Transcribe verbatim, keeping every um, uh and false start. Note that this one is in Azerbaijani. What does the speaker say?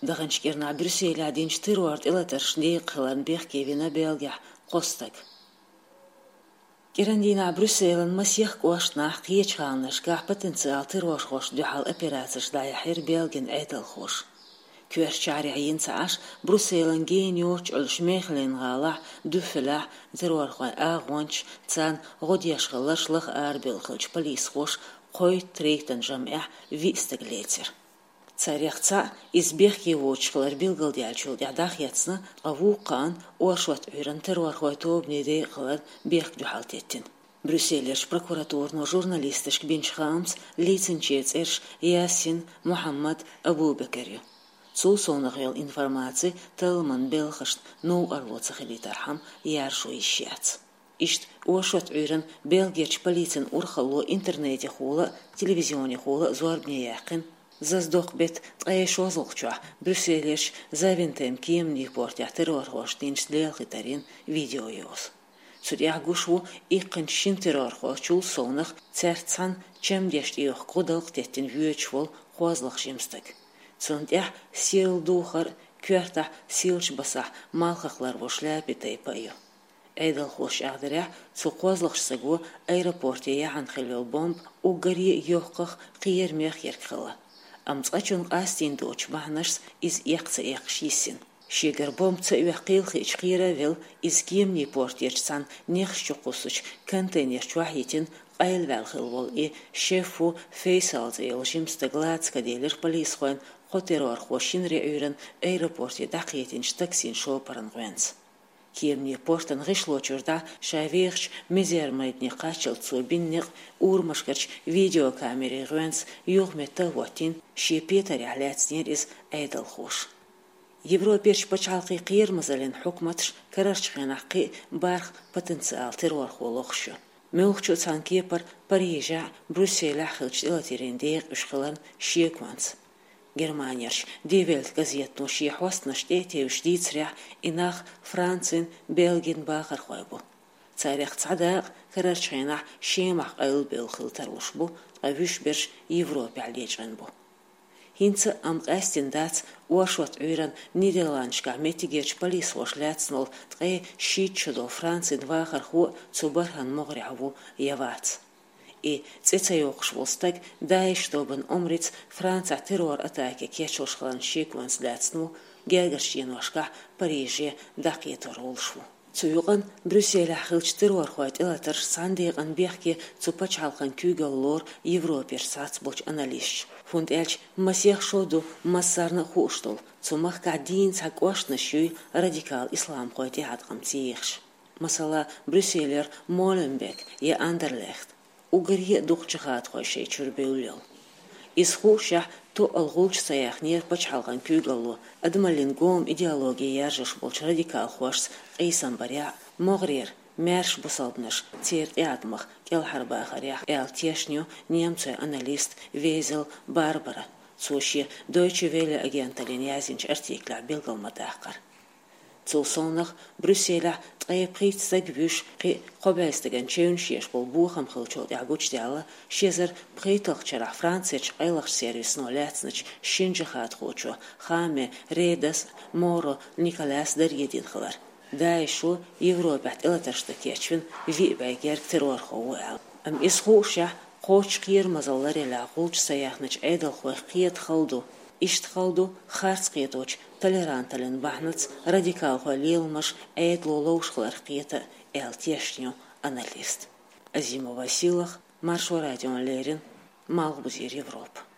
Дагынчкерна Брюсселя динч тыруарт илатарш дейк хылан бехкевина белгя қостак. Керандина Брюсселен масих кошна қиеч ханаш гах потенциал тыруаш хош дюхал операцияш даяхир белген эдел хош. Кверчари айинцаш Брюсселен гениорч олшмехлен гала дюфела тыруархай агонч цан годяшгалашлах арбелхылч полис хош қой трейктен жамя вистеглетер. Царяхца избехки вочкалар билгалдячул ядах яцна авуқан оршват үйрен тыруархай тобнеде қылар бех дюхалтеттин. Брюсселерш прокуратурно журналистышк бинчхамс лиценчецерш Ясин Мухаммад Абубекерю. Цул сонахел информации талман белхашт ну арвоцахелитархам яршу ищац. Ишт оршват үйрен белгерч полицин урхало интернете хула, телевизионе хула зуарбне яқин. Заздох бет траешозлча Брюсселеш завинтем киемник портя террорхош динч лелхитарин видеоёс. Судья гушу иккеншин террорхош чул сонах церцан чемдешт иох кодалх теттин вюечвол хозлах жимстак. Цундя сил духар кверта силч баса малхахлар вошляпи тайпаю. Эйдал хош агдыря цу хозлах сагу аэропорте яхан хилвел бомб угари йохках қиермех еркхала. Амцачун астин доч махнашс из яқца яқшисин. Шигар бомбца уяқилхи ичқиравел из гимни портирсан нехшчуқусуч контейнерч вахитин айлвалхилвол и шефу фейсалзе елжимста гладска делер полисхуэн хотерор хошин реюрен аэропорте дақиетин штаксин шопаран гуэнс. Киемни портан гышлочурда шавихч мизермайдни качыл цубинник урмашкарч видеокамере гуэнс югмета вотин шипетари аляцнер из эйдалхуш. Европерч пачалқи қиермазален хукматш карарчхенақи барх потенциал террор холохшу. Мелхчу цанкепар Парижа Брюсселя хылч илатерендеек ушхылан шекванс. Германияш девелт газетну шехвастна штете ушдицря инах Францин Белгин бахар хойбу. Царях цадақ карарчхенақ шемах айлбел хылтарушбу, авюшберш Европе алечвенбу. Хинца амқастин дац уашват үйран Нидерландшка метигерч полис вошляцнул тғай шитчудо Францин вахар ху цубархан моғряву явац. И цецайоқш волстаг дай штобын омриц Франца террор атаке кечошхлан шекванс ляцну гелгершиношка Париже дақетор олшву. Цуюған Брюсселя хылч террор хуайт илатар сандейған бехке цупач халқан күйгаллор Европер сацбоч анализч. Фунд эльч масех шоду массарны хуштол, цумах кадин цакошны шуй радикал ислам хуайт ядғам цейхш. Масала Брюсселер Моленбек и Андерлехт. Угарье духчахат хойшей чурбеулел. Из хуша то алгулч саяхнер пачалган күйгаллу, адмалингом идеология яржыш болч радикал хошс эйсамбаря, моғрер, мәрш бусалбныш, церт ядмах, келхарбахарях, эл тешню, немцой аналист, Везел, Барбара, цуши, Deutsche Welle агенталин язинч артикля белгалматахкар. Цулсонах Брюсселя тғай притстаг вюш қи қобайстаган чеун шеш бол бухам хылчол ягуч дяла шезер приталхчарах Францич айлах сервисно ляцныч шинжахат хочо хаме Редас Моро Николас дарьедин хылар. Да ишу Европат илаташта кечвин вибайгер террор хоуэл. Ам исхуша қоч қир мазаллари лағулч саяхныч айдал хуэх қиет халду. Ишт халду харц қиеточ толерантален бахнац радикал хуалилмаш айдлолоушхлар қиета эл тешню аналист. Азимова силах Маршо радион Лерин Малбузир Европа.